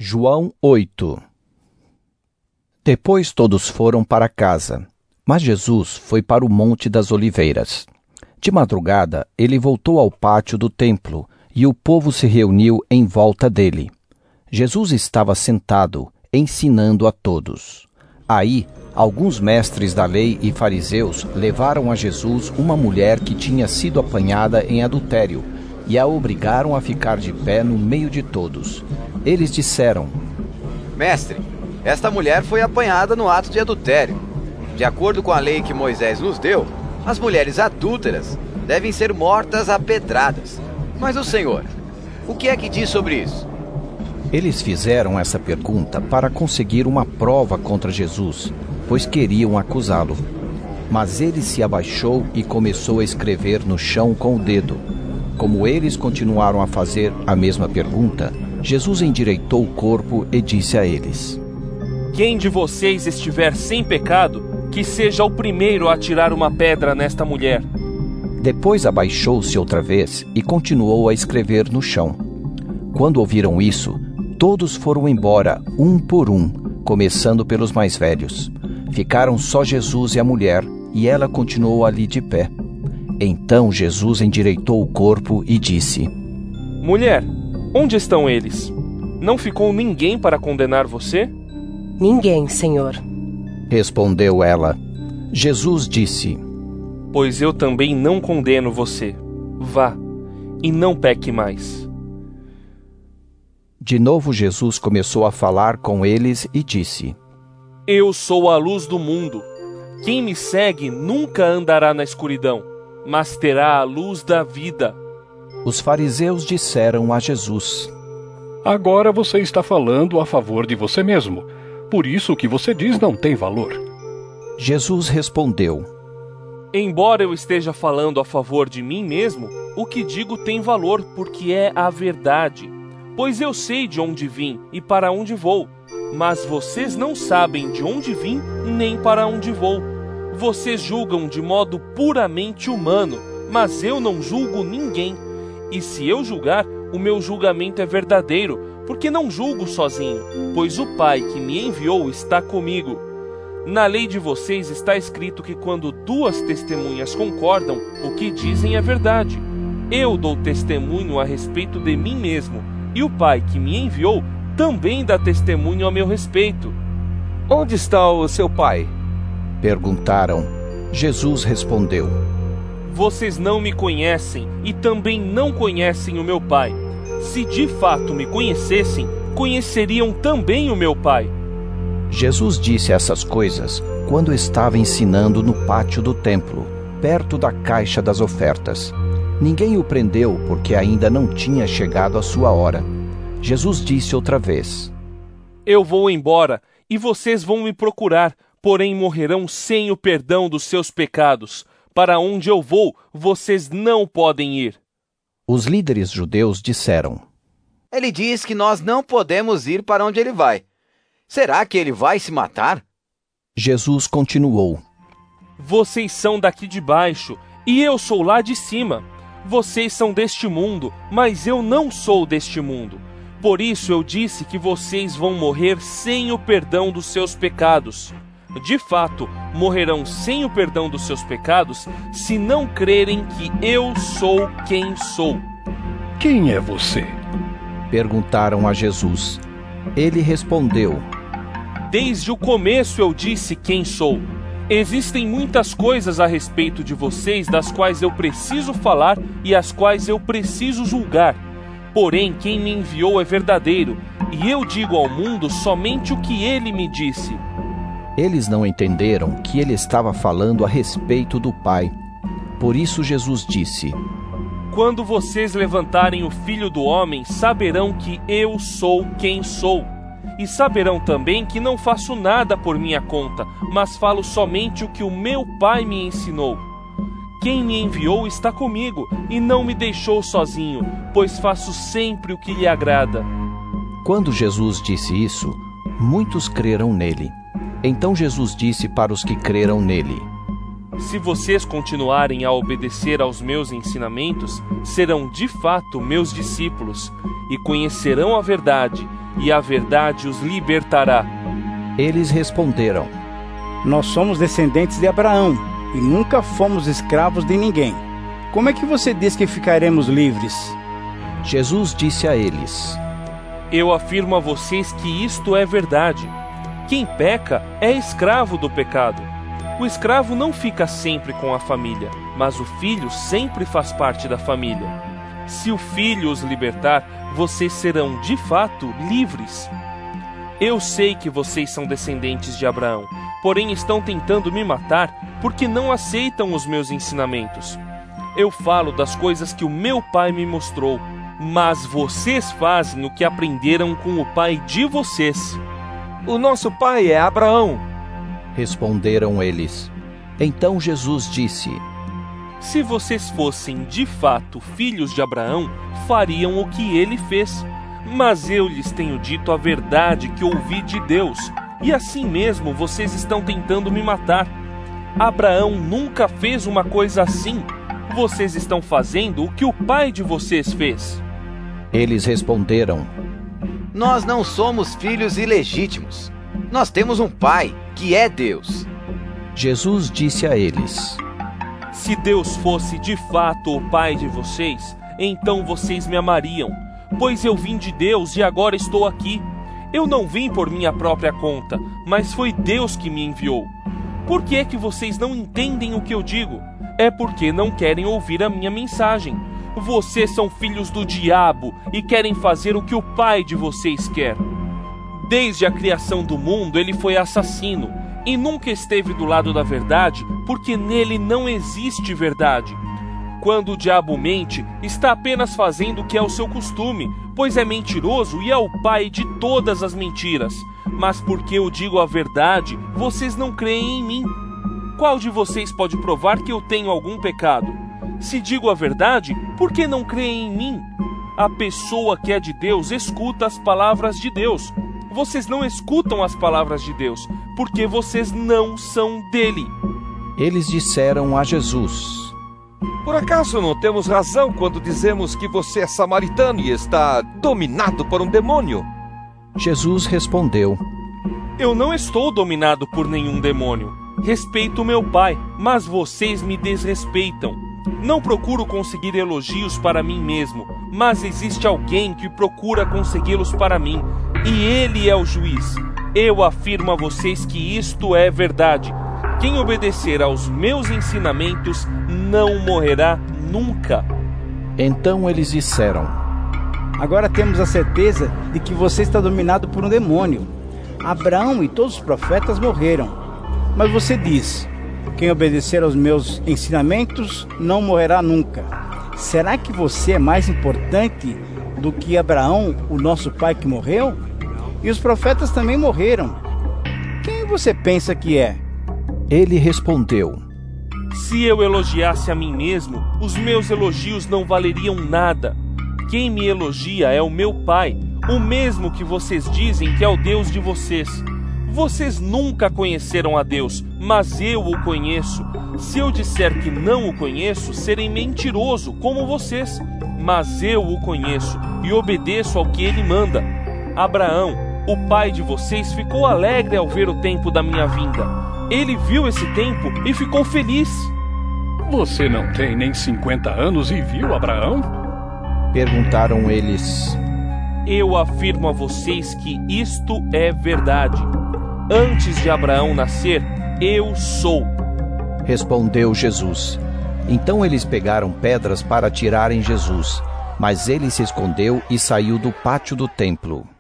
João 8. Depois todos foram para casa, mas Jesus foi para o Monte das Oliveiras. De madrugada, ele voltou ao pátio do templo, e o povo se reuniu em volta dele. Jesus estava sentado, ensinando a todos. Aí, alguns mestres da lei e fariseus levaram a Jesus uma mulher que tinha sido apanhada em adultério, e a obrigaram a ficar de pé no meio de todos. Eles disseram: Mestre, esta mulher foi apanhada no ato de adultério. De acordo com a lei que Moisés nos deu, as mulheres adúlteras devem ser mortas a pedradas. Mas o Senhor, o que é que diz sobre isso? Eles fizeram essa pergunta para conseguir uma prova contra Jesus, pois queriam acusá-lo. Mas ele se abaixou e começou a escrever no chão com o dedo. Como eles continuaram a fazer a mesma pergunta, Jesus endireitou o corpo e disse a eles: Quem de vocês estiver sem pecado, que seja o primeiro a atirar uma pedra nesta mulher. Depois abaixou-se outra vez e continuou a escrever no chão. Quando ouviram isso, todos foram embora, um por um, começando pelos mais velhos. Ficaram só Jesus e a mulher, e ela continuou ali de pé. Então Jesus endireitou o corpo e disse: Mulher, onde estão eles? Não ficou ninguém para condenar você? Ninguém, Senhor. Respondeu ela. Jesus disse: Pois eu também não condeno você. Vá, e não peque mais. De novo Jesus começou a falar com eles e disse: Eu sou a luz do mundo. Quem me segue nunca andará na escuridão, mas terá a luz da vida. Os fariseus disseram a Jesus: Agora você está falando a favor de você mesmo. Por isso o que você diz não tem valor. Jesus respondeu: Embora eu esteja falando a favor de mim mesmo, o que digo tem valor porque é a verdade. Pois eu sei de onde vim e para onde vou, mas vocês não sabem de onde vim nem para onde vou. Vocês julgam de modo puramente humano, mas eu não julgo ninguém. E se eu julgar, o meu julgamento é verdadeiro, porque não julgo sozinho, pois o Pai que me enviou está comigo. Na lei de vocês está escrito que quando duas testemunhas concordam, o que dizem é verdade. Eu dou testemunho a respeito de mim mesmo, e o Pai que me enviou também dá testemunho a meu respeito. Onde está o seu pai? Perguntaram. Jesus respondeu: Vocês não me conhecem e também não conhecem o meu Pai. Se de fato me conhecessem, conheceriam também o meu Pai. Jesus disse essas coisas quando estava ensinando no pátio do templo, perto da caixa das ofertas. Ninguém o prendeu porque ainda não tinha chegado a sua hora. Jesus disse outra vez: Eu vou embora e vocês vão me procurar, porém morrerão sem o perdão dos seus pecados. Para onde eu vou, vocês não podem ir. Os líderes judeus disseram: Ele diz que nós não podemos ir para onde ele vai. Será que ele vai se matar? Jesus continuou: Vocês são daqui de baixo, e eu sou lá de cima. Vocês são deste mundo, mas eu não sou deste mundo. Por isso eu disse que vocês vão morrer sem o perdão dos seus pecados. De fato, morrerão sem o perdão dos seus pecados se não crerem que eu sou quem sou. Quem é você? Perguntaram a Jesus. Ele respondeu: Desde o começo eu disse quem sou. Existem muitas coisas a respeito de vocês das quais eu preciso falar e as quais eu preciso julgar. Porém, quem me enviou é verdadeiro, e eu digo ao mundo somente o que ele me disse. Eles não entenderam que ele estava falando a respeito do Pai. Por isso Jesus disse: Quando vocês levantarem o Filho do Homem, saberão que eu sou quem sou. E saberão também que não faço nada por minha conta, mas falo somente o que o meu Pai me ensinou. Quem me enviou está comigo e não me deixou sozinho, pois faço sempre o que lhe agrada. Quando Jesus disse isso, muitos creram nele. Então Jesus disse para os que creram nele: Se vocês continuarem a obedecer aos meus ensinamentos, serão de fato meus discípulos e conhecerão a verdade, e a verdade os libertará. Eles responderam: Nós somos descendentes de Abraão e nunca fomos escravos de ninguém. Como é que você diz que ficaremos livres? Jesus disse a eles: Eu afirmo a vocês que isto é verdade. Quem peca é escravo do pecado. O escravo não fica sempre com a família, mas o filho sempre faz parte da família. Se o filho os libertar, vocês serão de fato livres. Eu sei que vocês são descendentes de Abraão, porém estão tentando me matar porque não aceitam os meus ensinamentos. Eu falo das coisas que o meu pai me mostrou, mas vocês fazem o que aprenderam com o pai de vocês. O nosso pai é Abraão. Responderam eles. Então Jesus disse: Se vocês fossem de fato filhos de Abraão, fariam o que ele fez. Mas eu lhes tenho dito a verdade que ouvi de Deus, e assim mesmo vocês estão tentando me matar. Abraão nunca fez uma coisa assim. Vocês estão fazendo o que o pai de vocês fez. Eles responderam: Nós não somos filhos ilegítimos. Nós temos um pai, que é Deus. Jesus disse a eles: Se Deus fosse de fato o pai de vocês, então vocês me amariam, pois eu vim de Deus e agora estou aqui. Eu não vim por minha própria conta, mas foi Deus que me enviou. Por que é que vocês não entendem o que eu digo? É porque não querem ouvir a minha mensagem. Vocês são filhos do diabo e querem fazer o que o pai de vocês quer. Desde a criação do mundo, ele foi assassino e nunca esteve do lado da verdade, porque nele não existe verdade. Quando o diabo mente, está apenas fazendo o que é o seu costume, pois é mentiroso e é o pai de todas as mentiras. Mas porque eu digo a verdade, vocês não creem em mim. Qual de vocês pode provar que eu tenho algum pecado? Se digo a verdade, por que não creem em mim? A pessoa que é de Deus escuta as palavras de Deus. Vocês não escutam as palavras de Deus, porque vocês não são dele. Eles disseram a Jesus: Por acaso não temos razão quando dizemos que você é samaritano e está dominado por um demônio? Jesus respondeu: Eu não estou dominado por nenhum demônio. Respeito meu pai, mas vocês me desrespeitam. Não procuro conseguir elogios para mim mesmo, mas existe alguém que procura consegui-los para mim, e ele é o juiz. Eu afirmo a vocês que isto é verdade. Quem obedecer aos meus ensinamentos não morrerá nunca. Então eles disseram: Agora temos a certeza de que você está dominado por um demônio. Abraão e todos os profetas morreram. Mas você diz: quem obedecer aos meus ensinamentos não morrerá nunca. Será que você é mais importante do que Abraão, o nosso pai que morreu? E os profetas também morreram. Quem você pensa que é? Ele respondeu: Se eu elogiasse a mim mesmo, os meus elogios não valeriam nada. Quem me elogia é o meu Pai, o mesmo que vocês dizem que é o Deus de vocês. Vocês nunca conheceram a Deus, mas eu o conheço. Se eu disser que não o conheço, serei mentiroso como vocês. Mas eu o conheço e obedeço ao que ele manda. Abraão, o pai de vocês, ficou alegre ao ver o tempo da minha vinda. Ele viu esse tempo e ficou feliz. Você não tem nem 50 anos e viu Abraão? Perguntaram eles. Eu afirmo a vocês que isto é verdade. Antes de Abraão nascer, eu sou. Respondeu Jesus. Então eles pegaram pedras para atirarem Jesus, mas ele se escondeu e saiu do pátio do templo.